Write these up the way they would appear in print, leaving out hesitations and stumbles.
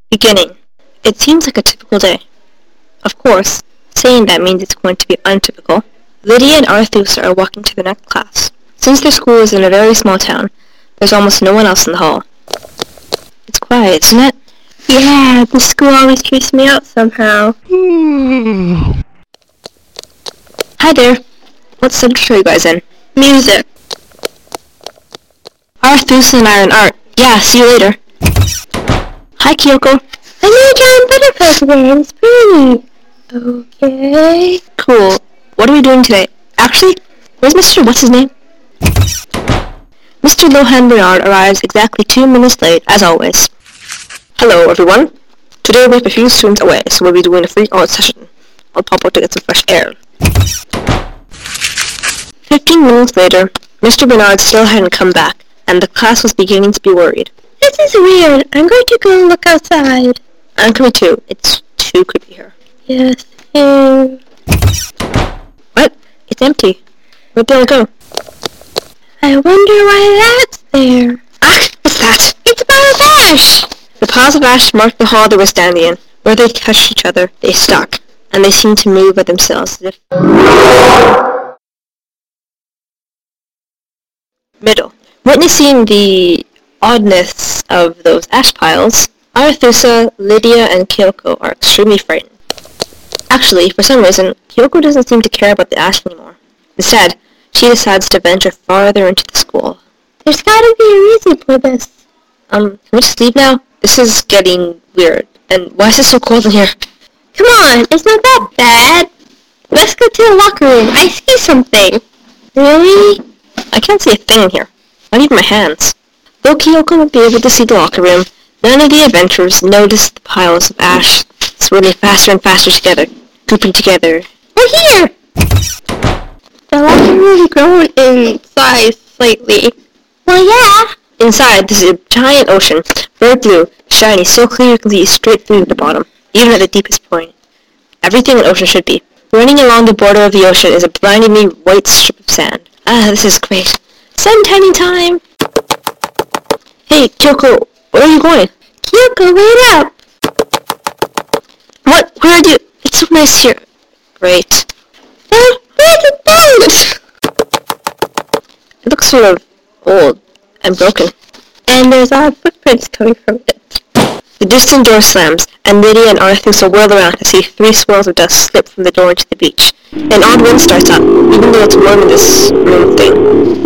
Beginning. It seems like a typical day. Of course, saying that means it's going to be untypical. Lydia and Arethusa are walking to the next class. Since their school is in a very small town, there's almost no one else in the hall. It's quiet, isn't it? Yeah, the school always creeps me out somehow. Hi there. What subject are you guys in? Music. Arethusa and I are in art. Yeah, see you later. Hi, Kyoko. I made John Buttercup today, and it's pretty. Okay. Cool. What are we doing today? Actually, where's Mr. What's-his-name? Mr. Lohan Bernard arrives exactly 2 minutes late, as always. Hello, everyone. Today we have a few students away, so we'll be doing a free art session. I'll pop out to get some fresh air. 15 minutes later, Mr. Bernard still hadn't come back, and the class was beginning to be worried. This is weird. I'm going to go look outside. I'm coming too. It's too creepy here. Yes. What? It's empty. Where'd they all go? I wonder why that's there. Ah! What's that? It's a pile of ash! The piles of ash marked the hall they were standing in. Where they touched each other, they stuck, and they seemed to move by themselves as if... Middle. Witnessing the oddness of those ash piles, Arethusa, Lydia, and Kyoko are extremely frightened. Actually, for some reason, Kyoko doesn't seem to care about the ash anymore. Instead, she decides to venture farther into the school. There's gotta be a reason for this. Can we just leave now? This is getting weird. And why is it so cold in here? Come on, it's not that bad. Let's go to the locker room. I see something. Really? I can't see a thing in here. Not even my hands. Though Kyoko would be able to see the locker room, none of the adventurers noticed the piles of ash swirling faster and faster together, grouping together. We're here! The locker room grown in size slightly. Well, yeah. Inside, there's a giant ocean, bright blue, shiny, so clear you can see straight through the bottom, even at the deepest point. Everything an ocean should be. Running along the border of the ocean is a blindingly white strip of sand. Ah, this is great. Sun-tanning time! Hey, Kyoko, where are you going? Kyoko, wait up! What? Where are you? It's so nice here. Great. Where's the boat? It looks sort of old and broken. And there's odd footprints coming from it. The distant door slams, and Lydia and Arethusa whirl around to see 3 swirls of dust slip from the door into the beach. An odd wind starts up, even though it's warm in this room thing.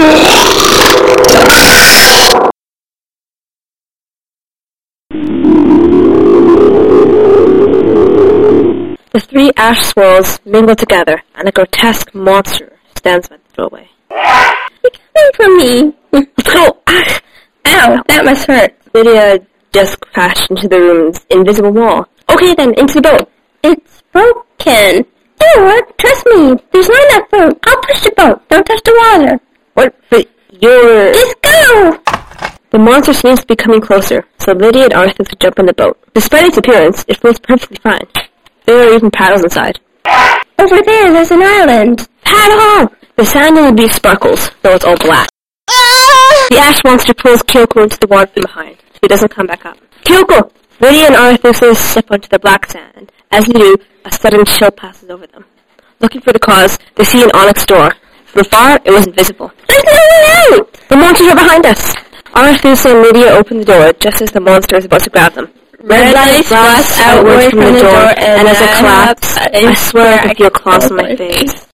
The 3 ash swirls mingle together, and a grotesque monster stands by the doorway. You're coming for me. Let's go! Ah! Ow, that must hurt. Lydia just crashed into the room's invisible wall. Okay then, into the boat. It's broken. It'll work, trust me. There's not enough room. I'll push the boat. Don't touch the water. What? But you're... Just go! The monster seems to be coming closer, so Lydia and Arethusa jump on the boat. Despite its appearance, it feels perfectly fine. There are even paddles inside. Over there's an island. Paddle! The sand on the beach sparkles, though it's all black. The ash monster pulls Kyoko into the water from behind, so he doesn't come back up. Kyoko! Lydia and Arethusa slip onto the black sand. As they do, a sudden chill passes over them. Looking for the cause, they see an onyx door. From afar, it was invisible. There's no way out! The monsters are behind us! Arethusa and Lydia open the door just as the monster is about to grab them. Red lights blast outward from the door, and as I collapse, I swear I can feel claws on my face.